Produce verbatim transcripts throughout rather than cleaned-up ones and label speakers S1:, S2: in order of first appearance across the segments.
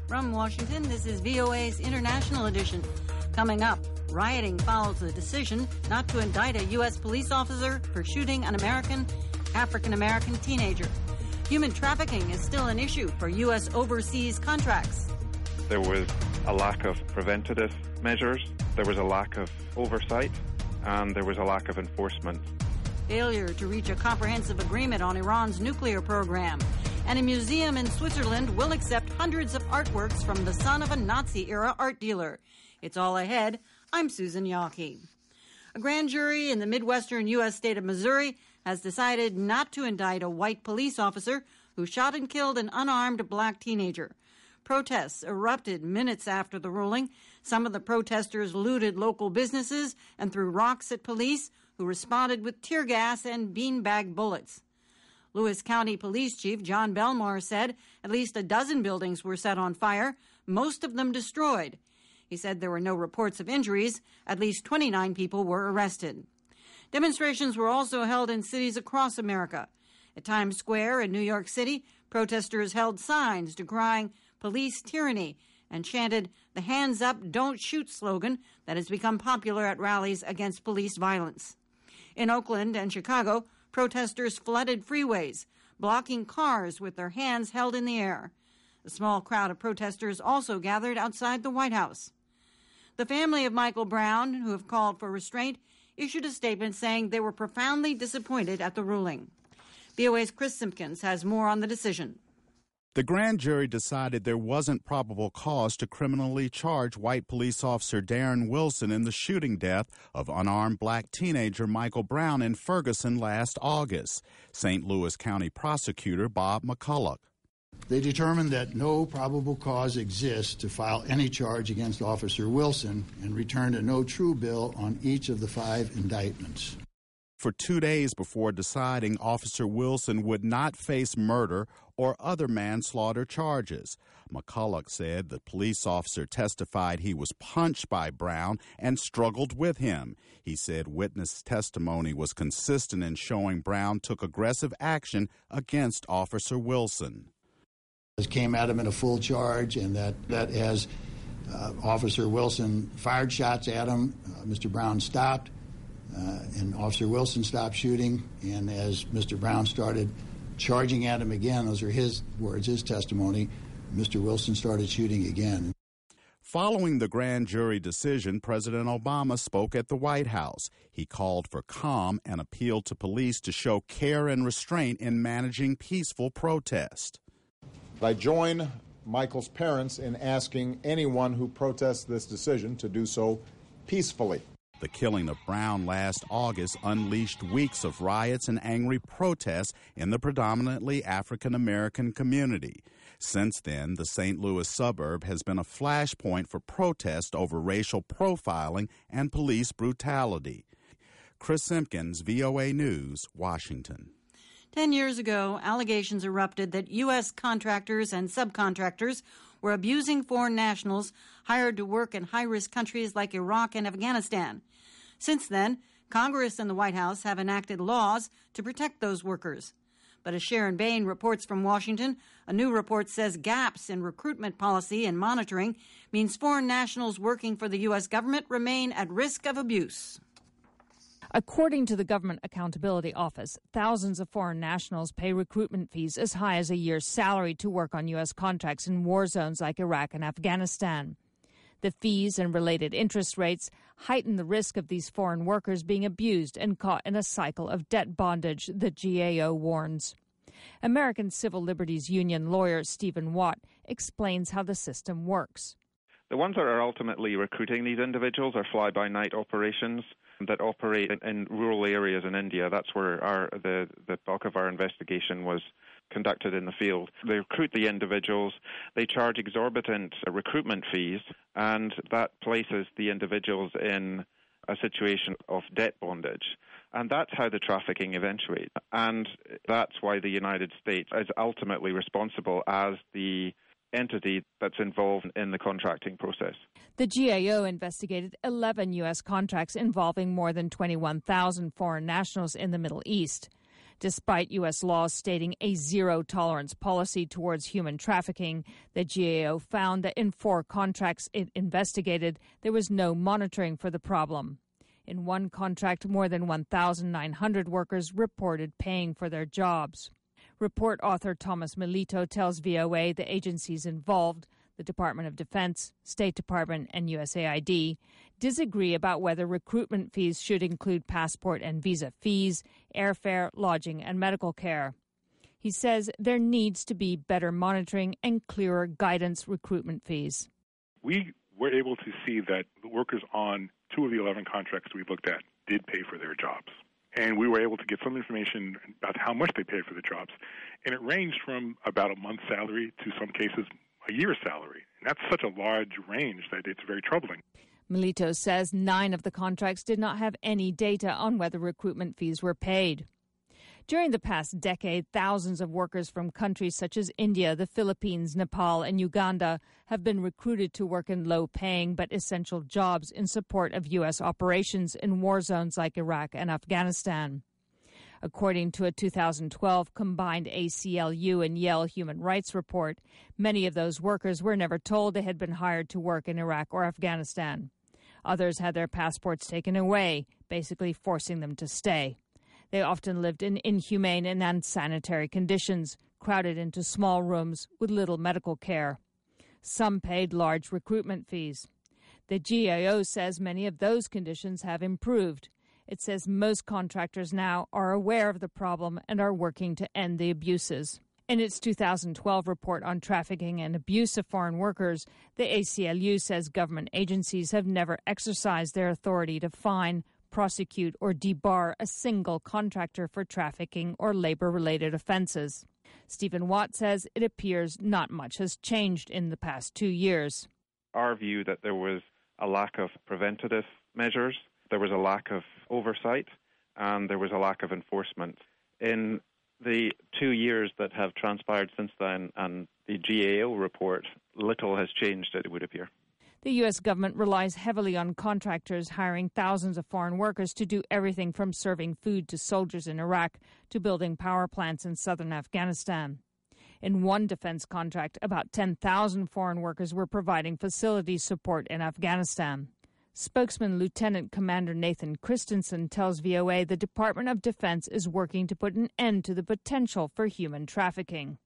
S1: From Washington, this is V O A's International Edition. Coming up, rioting follows the decision not to indict a U S police officer for shooting an American, African-American teenager. Human trafficking is still an issue for U S overseas contracts.
S2: There was a lack of preventative measures, there was a lack of oversight, and there was a lack of enforcement.
S1: Failure to reach a comprehensive agreement on Iran's nuclear program. And a museum in Switzerland will accept hundreds of artworks from the son of a Nazi-era art dealer. It's all ahead. I'm Susan Yawkey. A grand jury in the Midwestern U S state of Missouri has decided not to indict a white police officer who shot and killed an unarmed black teenager. Protests erupted minutes after the ruling. Some of the protesters looted local businesses and threw rocks at police, who responded with tear gas and beanbag bullets. Lewis County Police Chief John Belmar said at least a dozen buildings were set on fire, most of them destroyed. He said there were no reports of injuries. At least twenty-nine people were arrested. Demonstrations were also held in cities across America. At Times Square in New York City, protesters held signs decrying police tyranny and chanted the Hands Up, Don't Shoot slogan that has become popular at rallies against police violence. In Oakland and Chicago, protesters flooded freeways, blocking cars with their hands held in the air. A small crowd of protesters also gathered outside the White House. The family of Michael Brown, who have called for restraint, issued a statement saying they were profoundly disappointed at the ruling. V O A's Chris Simpkins has more on the decision.
S3: The grand jury decided there wasn't probable cause to criminally charge white police officer Darren Wilson in the shooting death of unarmed black teenager Michael Brown in Ferguson last August. Saint Louis County prosecutor Bob McCulloch.
S4: They determined that no probable cause exists to file any charge against Officer Wilson and returned a no true bill on each of the five indictments.
S3: For two days before deciding Officer Wilson would not face murder or other manslaughter charges. McCulloch said the police officer testified he was punched by Brown and struggled with him. He said witness testimony was consistent in showing Brown took aggressive action against Officer Wilson.
S4: Came at him in a full charge, and that, that as uh, Officer Wilson fired shots at him, uh, Mister Brown stopped. Uh, and Officer Wilson stopped shooting, and as Mister Brown started charging at him again, those are his words, his testimony, Mister Wilson started shooting again.
S3: Following the grand jury decision, President Obama spoke at the White House. He called for calm and appealed to police to show care and restraint in managing peaceful protest.
S5: I join Michael's parents in asking anyone who protests this decision to do so peacefully.
S3: The killing of Brown last August unleashed weeks of riots and angry protests in the predominantly African-American community. Since then, the Saint Louis suburb has been a flashpoint for protest over racial profiling and police brutality. Chris Simpkins, V O A News, Washington.
S1: Ten years ago, allegations erupted that U S contractors and subcontractors were abusing foreign nationals hired to work in high-risk countries like Iraq and Afghanistan. Since then, Congress and the White House have enacted laws to protect those workers. But as Sharon Bain reports from Washington, a new report says gaps in recruitment policy and monitoring means foreign nationals working for the U S government remain at risk of abuse.
S6: According to the Government Accountability Office, thousands of foreign nationals pay recruitment fees as high as a year's salary to work on U S contracts in war zones like Iraq and Afghanistan. The fees and related interest rates heighten the risk of these foreign workers being abused and caught in a cycle of debt bondage, the G A O warns. American Civil Liberties Union lawyer Stephen Watt explains how the system works.
S2: The ones that are ultimately recruiting these individuals are fly-by-night operations that operate in, in rural areas in India. That's where our, the, the bulk of our investigation was conducted in the field. They recruit the individuals, they charge exorbitant recruitment fees, and that places the individuals in a situation of debt bondage. And that's how the trafficking eventuates. And that's why the United States is ultimately responsible as the entity that's involved in the contracting process.
S6: The G A O investigated eleven U S contracts involving more than twenty-one thousand foreign nationals in the Middle East. Despite U S laws stating a zero-tolerance policy towards human trafficking, the G A O found that in four contracts it investigated, there was no monitoring for the problem. In one contract, more than one thousand nine hundred workers reported paying for their jobs. Report author Thomas Melito tells V O A the agencies involved, the Department of Defense, State Department, and U S A I D, disagree about whether recruitment fees should include passport and visa fees, airfare, lodging, and medical care. He says there needs to be better monitoring and clearer guidance recruitment fees.
S7: We were able to see that the workers on two of the eleven contracts we looked at did pay for their jobs. And we were able to get some information about how much they paid for the jobs. And it ranged from about a month's salary to some cases a year's salary. And that's such a large range that it's very troubling.
S6: Melito says nine of the contracts did not have any data on whether recruitment fees were paid. During the past decade, thousands of workers from countries such as India, the Philippines, Nepal, and Uganda have been recruited to work in low-paying but essential jobs in support of U S operations in war zones like Iraq and Afghanistan. According to a two thousand twelve combined A C L U and Yale Human Rights report, many of those workers were never told they had been hired to work in Iraq or Afghanistan. Others had their passports taken away, basically forcing them to stay. They often lived in inhumane and unsanitary conditions, crowded into small rooms with little medical care. Some paid large recruitment fees. The G A O says many of those conditions have improved. It says most contractors now are aware of the problem and are working to end the abuses. In its two thousand twelve report on trafficking and abuse of foreign workers, the A C L U says government agencies have never exercised their authority to fine, prosecute, or debar a single contractor for trafficking or labor-related offenses. Stephen Watt says it appears not much has changed in the past two years.
S2: Our view that there was a lack of preventative measures, there was a lack of oversight, and there was a lack of enforcement. In the two years that have transpired since then and the G A O report, little has changed, it would appear.
S6: The U S government relies heavily on contractors hiring thousands of foreign workers to do everything from serving food to soldiers in Iraq to building power plants in southern Afghanistan. In one defense contract, about ten thousand foreign workers were providing facility support in Afghanistan. Spokesman Lieutenant Commander Nathan Christensen tells V O A the Department of Defense is working to put an end to the potential for human trafficking.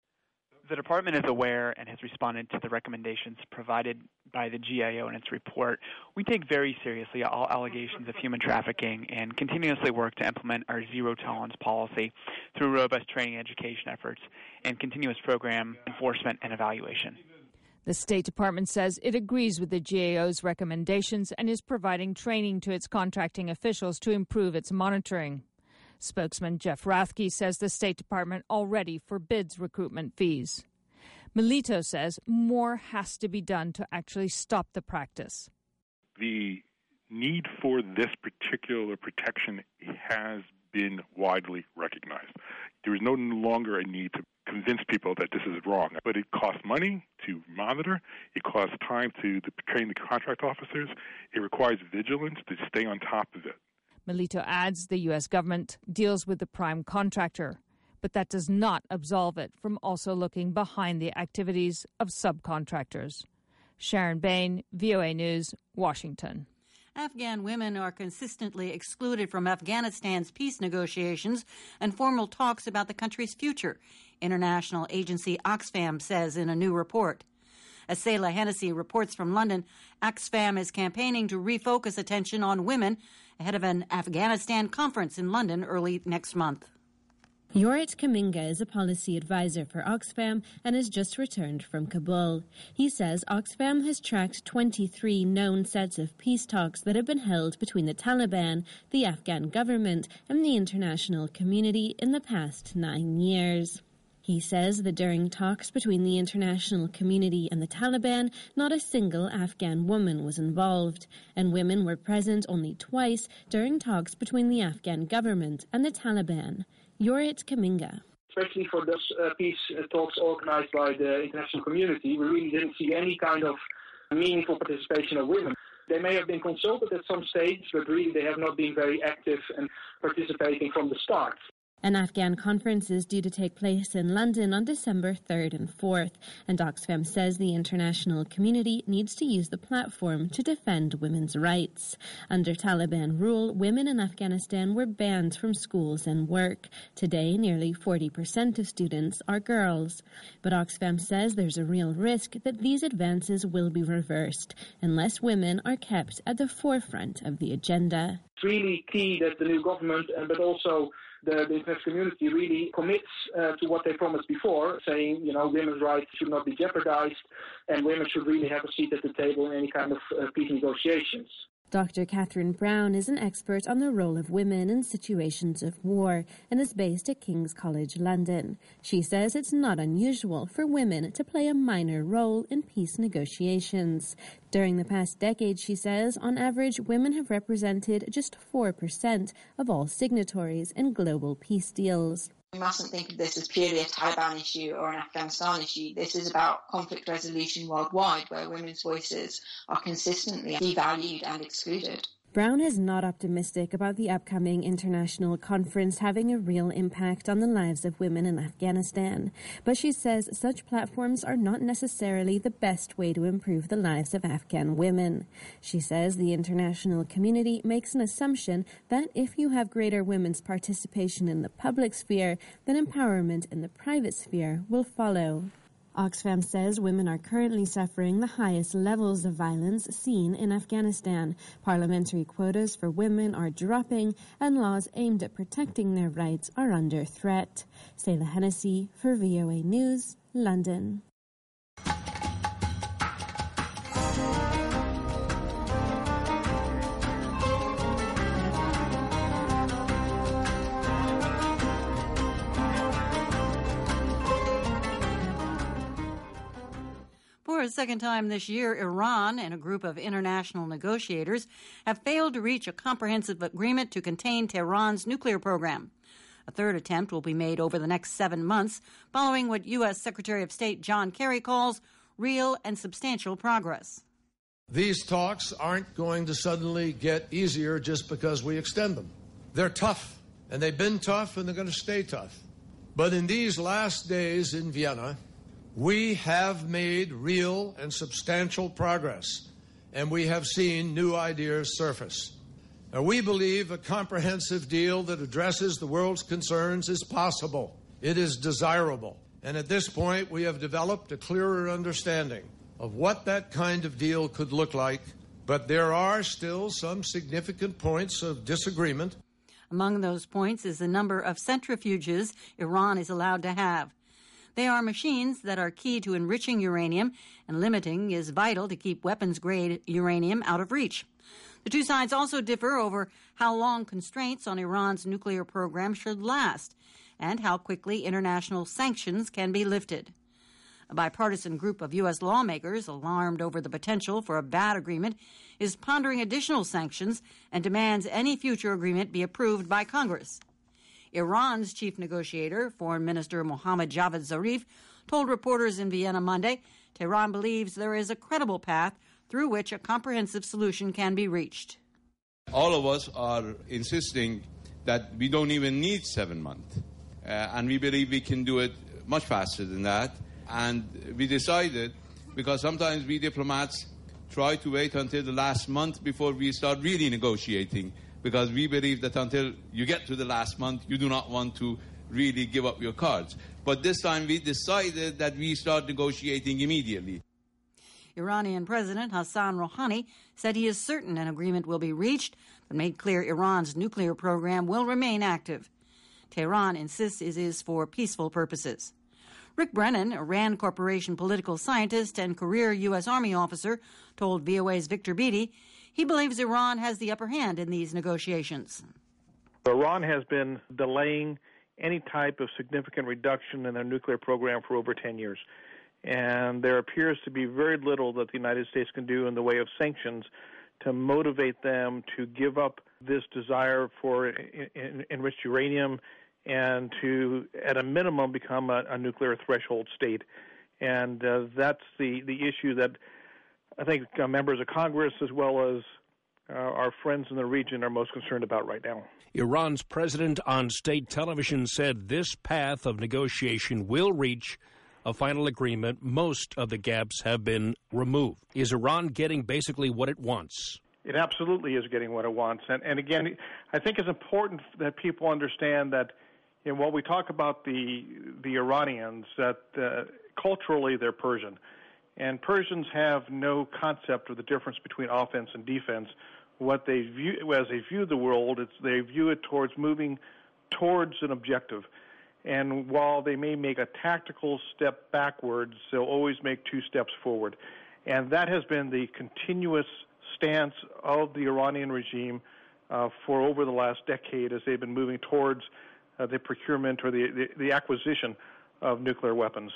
S8: The department is aware and has responded to the recommendations provided by the G A O in its report. We take very seriously all allegations of human trafficking and continuously work to implement our zero-tolerance policy through robust training and education efforts and continuous program enforcement and evaluation.
S6: The State Department says it agrees with the G A O's recommendations and is providing training to its contracting officials to improve its monitoring. Spokesman Jeff Rathke says the State Department already forbids recruitment fees. Melito says more has to be done to actually stop the practice.
S7: The need for this particular protection has been widely recognized. There is no longer a need to convince people that this is wrong, but it costs money to monitor, it costs time to, to train the contract officers, it requires vigilance to stay on top of it.
S6: Melito adds the U S government deals with the prime contractor, but that does not absolve it from also looking behind the activities of subcontractors. Sharon Bain, V O A News, Washington.
S1: Afghan women are consistently excluded from Afghanistan's peace negotiations and formal talks about the country's future, international agency Oxfam says in a new report. As Sayla Hennessy reports from London, Oxfam is campaigning to refocus attention on women ahead of an Afghanistan conference in London early next month.
S9: Yorit Kaminga is a policy advisor for Oxfam and has just returned from Kabul. He says Oxfam has tracked twenty-three known sets of peace talks that have been held between the Taliban, the Afghan government, and the international community in the past nine years. He says that during talks between the international community and the Taliban, not a single Afghan woman was involved, and women were present only twice during talks between the Afghan government and the Taliban. Yorit Kaminga.
S10: Especially for those uh, peace talks organized by the international community, we really didn't see any kind of meaningful participation of women. They may have been consulted at some stage, but really they have not been very active and participating from the start.
S9: An Afghan conference is due to take place in London on December third and fourth, and Oxfam says the international community needs to use the platform to defend women's rights. Under Taliban rule, women in Afghanistan were banned from schools and work. Today, nearly forty percent of students are girls. But Oxfam says there's a real risk that these advances will be reversed unless women are kept at the forefront of the agenda.
S10: It's really key that the new government, uh, but also the, the international community, really commits uh, to what they promised before, saying, you know, women's rights should not be jeopardized and women should really have a seat at the table in any kind of uh, peace negotiations.
S9: Doctor Catherine Brown is an expert on the role of women in situations of war and is based at King's College London. She says it's not unusual for women to play a minor role in peace negotiations. During the past decade, she says, on average, women have represented just four percent of all signatories in global peace deals.
S11: We mustn't think of this as purely a Taliban issue or an Afghanistan issue. This is about conflict resolution worldwide, where women's voices are consistently devalued and excluded.
S9: Brown is not optimistic about the upcoming international conference having a real impact on the lives of women in Afghanistan. But she says such platforms are not necessarily the best way to improve the lives of Afghan women. She says the international community makes an assumption that if you have greater women's participation in the public sphere, then empowerment in the private sphere will follow. Oxfam says women are currently suffering the highest levels of violence seen in Afghanistan. Parliamentary quotas for women are dropping, and laws aimed at protecting their rights are under threat. Sayla Hennessy for V O A News, London.
S1: For a second time this year, Iran and a group of international negotiators have failed to reach a comprehensive agreement to contain Tehran's nuclear program. A third attempt will be made over the next seven months, following what U S Secretary of State John Kerry calls real and substantial progress.
S12: These talks aren't going to suddenly get easier just because we extend them. They're tough, and they've been tough, and they're going to stay tough. But in these last days in Vienna, we have made real and substantial progress, and we have seen new ideas surface. Now, we believe a comprehensive deal that addresses the world's concerns is possible. It is desirable. And at this point, we have developed a clearer understanding of what that kind of deal could look like. But there are still some significant points of disagreement.
S1: Among those points is the number of centrifuges Iran is allowed to have. They are machines that are key to enriching uranium, and limiting is vital to keep weapons-grade uranium out of reach. The two sides also differ over how long constraints on Iran's nuclear program should last and how quickly international sanctions can be lifted. A bipartisan group of U S lawmakers, alarmed over the potential for a bad agreement, is pondering additional sanctions and demands any future agreement be approved by Congress. Iran's chief negotiator, Foreign Minister Mohammad Javad Zarif, told reporters in Vienna Monday Tehran believes there is a credible path through which a comprehensive solution can be reached.
S13: All of us are insisting that we don't even need seven months, uh, and we believe we can do it much faster than that. And we decided, because sometimes we diplomats try to wait until the last month before we start really negotiating, because we believe that until you get to the last month, you do not want to really give up your cards. But this time we decided that we start negotiating immediately.
S1: Iranian President Hassan Rouhani said he is certain an agreement will be reached, but made clear Iran's nuclear program will remain active. Tehran insists it is for peaceful purposes. Rick Brennan, a RAND Corporation political scientist and career U S Army officer, told V O A's Victor Beattie he believes Iran has the upper hand in these negotiations.
S14: Iran has been delaying any type of significant reduction in their nuclear program for over ten years. And there appears to be very little that the United States can do in the way of sanctions to motivate them to give up this desire for in, in, enriched uranium and to, at a minimum, become a, a nuclear threshold state. And uh, that's the, the issue that I think uh, members of Congress, as well as uh, our friends in the region are most concerned about right now.
S15: Iran's president on state television said this path of negotiation will reach a final agreement. Most of the gaps have been removed. Is Iran getting basically what it wants?
S14: It absolutely is getting what it wants. And, and again, I think it's important that people understand that, you know, while we talk about the the Iranians, that uh, culturally they're Persian. And Persians have no concept of the difference between offense and defense. What they view, as they view the world, it's they view it towards moving towards an objective. And while they may make a tactical step backwards, they'll always make two steps forward. And that has been the continuous stance of the Iranian regime uh, for over the last decade as they've been moving towards uh, the procurement or the, the, the acquisition of nuclear weapons.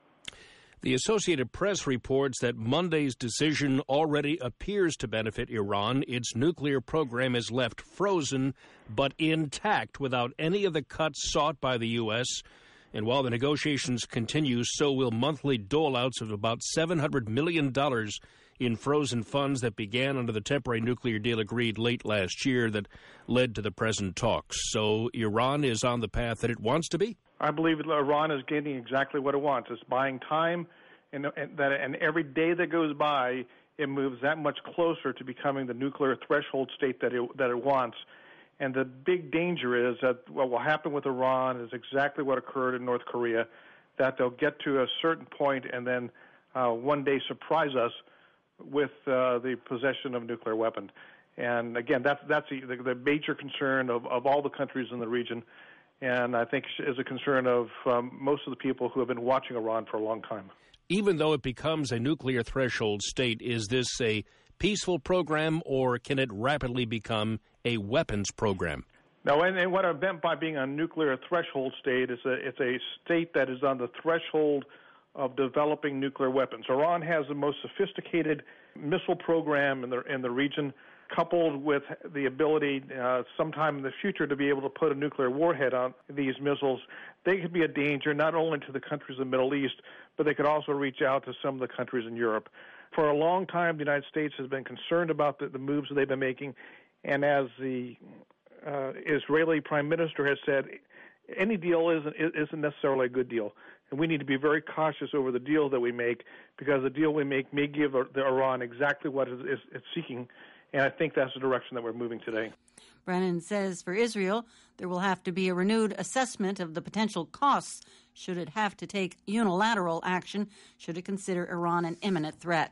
S15: The Associated Press reports that Monday's decision already appears to benefit Iran. Its nuclear program is left frozen but intact without any of the cuts sought by the U S. And while the negotiations continue, so will monthly dole-outs of about seven hundred million dollars in frozen funds that began under the temporary nuclear deal agreed late last year that led to the present talks. So Iran is on the path that it wants to be?
S14: I believe Iran is getting exactly what it wants. It's buying time, and, and, that, and every day that goes by, it moves that much closer to becoming the nuclear threshold state that it, that it wants. And the big danger is that what will happen with Iran is exactly what occurred in North Korea, that they'll get to a certain point and then uh, one day surprise us with uh, the possession of a nuclear weapon. And again, that's, that's the, the, the major concern of, of all the countries in the region, and I think is a concern of um, most of the people who have been watching Iran for a long time.
S15: Even though it becomes a nuclear threshold state, is this a peaceful program, or can it rapidly become a weapons program?
S14: No, and, and what I meant by being a nuclear threshold state is a, it's a state that is on the threshold of developing nuclear weapons. Iran has the most sophisticated missile program in the in the region, coupled with the ability uh, sometime in the future to be able to put a nuclear warhead on these missiles. They could be a danger not only to the countries of the Middle East, but they could also reach out to some of the countries in Europe. For a long time, the United States has been concerned about the, the moves that they've been making, and as the uh, Israeli Prime Minister has said, any deal isn't isn't necessarily a good deal. And we need to be very cautious over the deal that we make, because the deal we make may give the Iran exactly what it is it's seeking, and I think that's the direction that we're moving today.
S1: Brennan says for Israel, there will have to be a renewed assessment of the potential costs should it have to take unilateral action, should it consider Iran an imminent threat.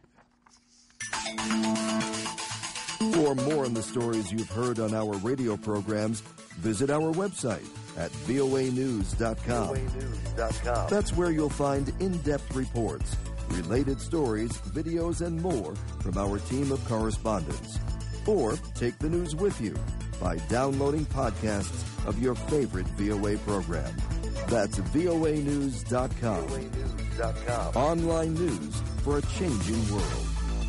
S16: For more on the stories you've heard on our radio programs, visit our website at V O A news dot com. That's where you'll find in-depth reports, related stories, videos, and more from our team of correspondents. Or take the news with you by downloading podcasts of your favorite V O A program. That's V O A news dot com. Online news for a changing world.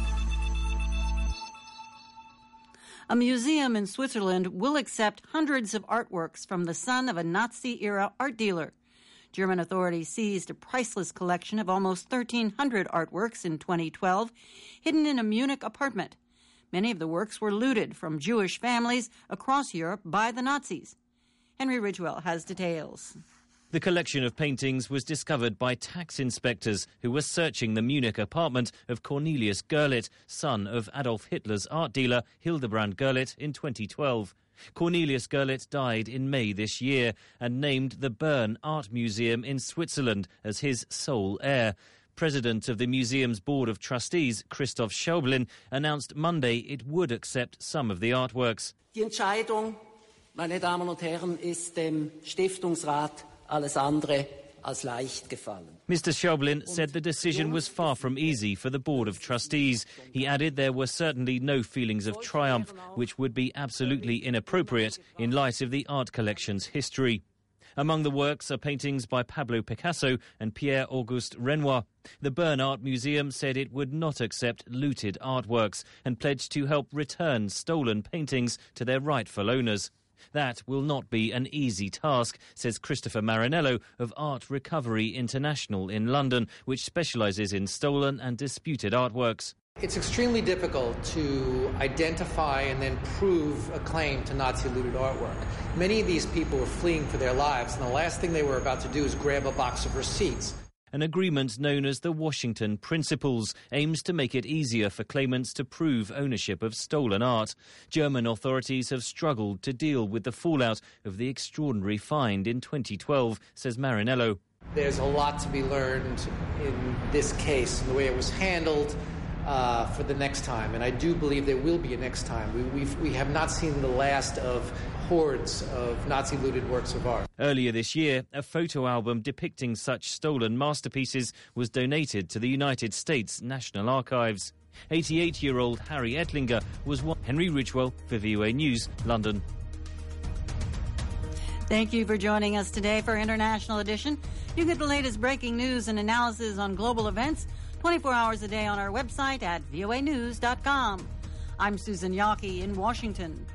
S1: A museum in Switzerland will accept hundreds of artworks from the son of a Nazi-era art dealer. German authorities seized a priceless collection of almost thirteen hundred artworks in twenty twelve, hidden in a Munich apartment. Many of the works were looted from Jewish families across Europe by the Nazis. Henry Ridgewell has details.
S17: The collection of paintings was discovered by tax inspectors who were searching the Munich apartment of Cornelius Gurlitt, son of Adolf Hitler's art dealer Hildebrand Gurlitt, in twenty twelve. Cornelius Gurlitt died in May this year and named the Bern Art Museum in Switzerland as his sole heir. President of the museum's board of trustees, Christoph Schaublin, announced Monday it would accept some of the artworks.
S18: Die Entscheidung, meine Damen und Herren, ist dem Stiftungsrat alles andere als leicht gefallen.
S17: Mister Schaublin said the decision was far from easy for the Board of Trustees. He added there were certainly no feelings of triumph, which would be absolutely inappropriate in light of the art collection's history. Among the works are paintings by Pablo Picasso and Pierre-Auguste Renoir. The Bern Art Museum said it would not accept looted artworks and pledged to help return stolen paintings to their rightful owners. That will not be an easy task, says Christopher Marinello of Art Recovery International in London, which specialises in stolen and disputed artworks.
S19: It's extremely difficult to identify and then prove a claim to Nazi-looted artwork. Many of these people were fleeing for their lives, and the last thing they were about to do is grab a box of receipts.
S17: An agreement known as the Washington Principles aims to make it easier for claimants to prove ownership of stolen art. German authorities have struggled to deal with the fallout of the extraordinary find in twenty twelve, says Marinello.
S19: There's a lot to be learned in this case and the way it was handled uh, for the next time, and I do believe there will be a next time. We, we've, we have not seen the last of hordes of Nazi-looted works of art.
S17: Earlier this year, a photo album depicting such stolen masterpieces was donated to the United States National Archives. eighty-eight-year-old Harry Ettlinger was one. Henry Ridgwell for V O A News, London.
S1: Thank you for joining us today for International Edition. You get the latest breaking news and analysis on global events twenty-four hours a day on our website at V O A news dot com. I'm Susan Yockey in Washington.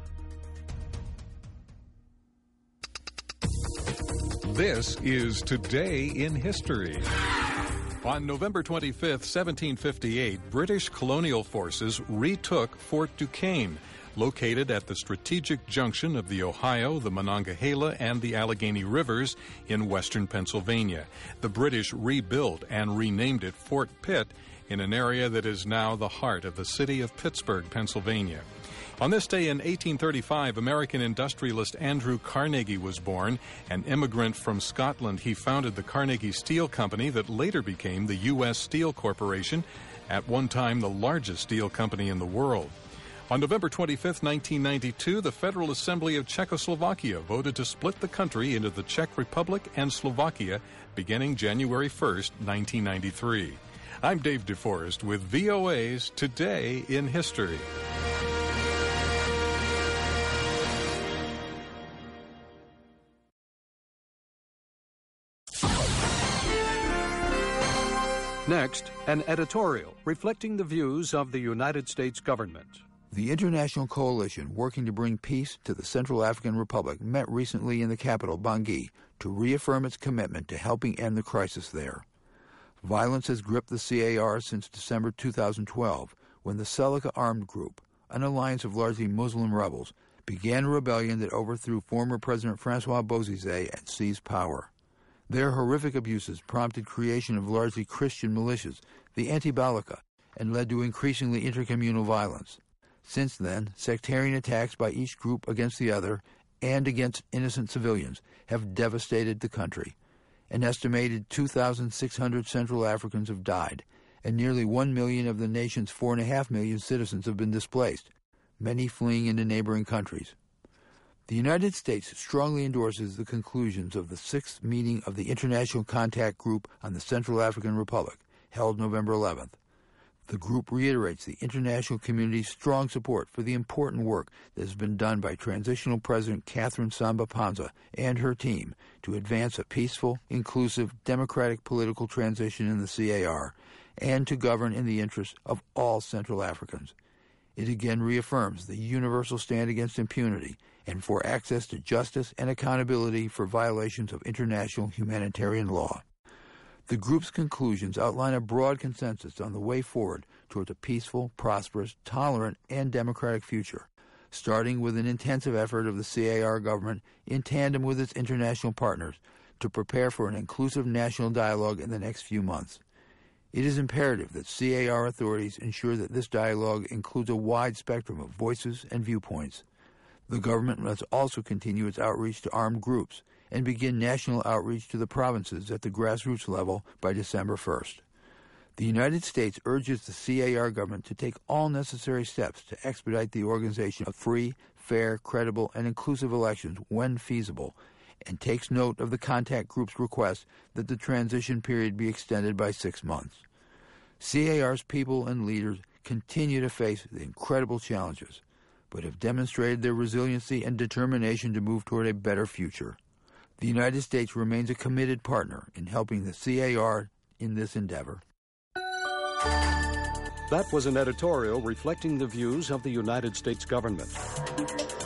S20: This is Today in History. On November twenty-fifth, seventeen fifty-eight, British colonial forces retook Fort Duquesne, located at the strategic junction of the Ohio, the Monongahela, and the Allegheny Rivers in western Pennsylvania. The British rebuilt and renamed it Fort Pitt in an area that is now the heart of the city of Pittsburgh, Pennsylvania. On this day in eighteen thirty-five, American industrialist Andrew Carnegie was born. An immigrant from Scotland, he founded the Carnegie Steel Company that later became the U S Steel Corporation, at one time the largest steel company in the world. On November twenty-fifth, nineteen ninety-two, the Federal Assembly of Czechoslovakia voted to split the country into the Czech Republic and Slovakia beginning January first, nineteen ninety-three. I'm Dave DeForest with V O A's Today in History. Next, an editorial reflecting the views of the United States government.
S21: The international coalition working to bring peace to the Central African Republic met recently in the capital, Bangui, to reaffirm its commitment to helping end the crisis there. Violence has gripped the C A R since December two thousand twelve, when the Seleka Armed Group, an alliance of largely Muslim rebels, began a rebellion that overthrew former President Francois Bozizé and seized power. Their horrific abuses prompted creation of largely Christian militias, the Anti-Balaka, and led to increasingly intercommunal violence. Since then, sectarian attacks by each group against the other and against innocent civilians have devastated the country. An estimated two thousand six hundred Central Africans have died, and nearly one million of the nation's four point five million citizens have been displaced, many fleeing into neighboring countries. The United States strongly endorses the conclusions of the sixth meeting of the International Contact Group on the Central African Republic, held November eleventh. The group reiterates the international community's strong support for the important work that has been done by Transitional President Catherine Samba-Panza and her team to advance a peaceful, inclusive, democratic political transition in the C A R and to govern in the interest of all Central Africans. It again reaffirms the universal stand against impunity and for access to justice and accountability for violations of international humanitarian law. The group's conclusions outline a broad consensus on the way forward towards a peaceful, prosperous, tolerant, and democratic future, starting with an intensive effort of the C A R government in tandem with its international partners to prepare for an inclusive national dialogue in the next few months. It is imperative that C A R authorities ensure that this dialogue includes a wide spectrum of voices and viewpoints. The government must also continue its outreach to armed groups and begin national outreach to the provinces at the grassroots level by December first. The United States urges the C A R government to take all necessary steps to expedite the organization of free, fair, credible, and inclusive elections when feasible, and takes note of the contact group's request that the transition period be extended by six months. C A R's people and leaders continue to face the incredible challenges, but have demonstrated their resiliency and determination to move toward a better future. The United States remains a committed partner in helping the C A R in this endeavor.
S20: That was an editorial reflecting the views of the United States government.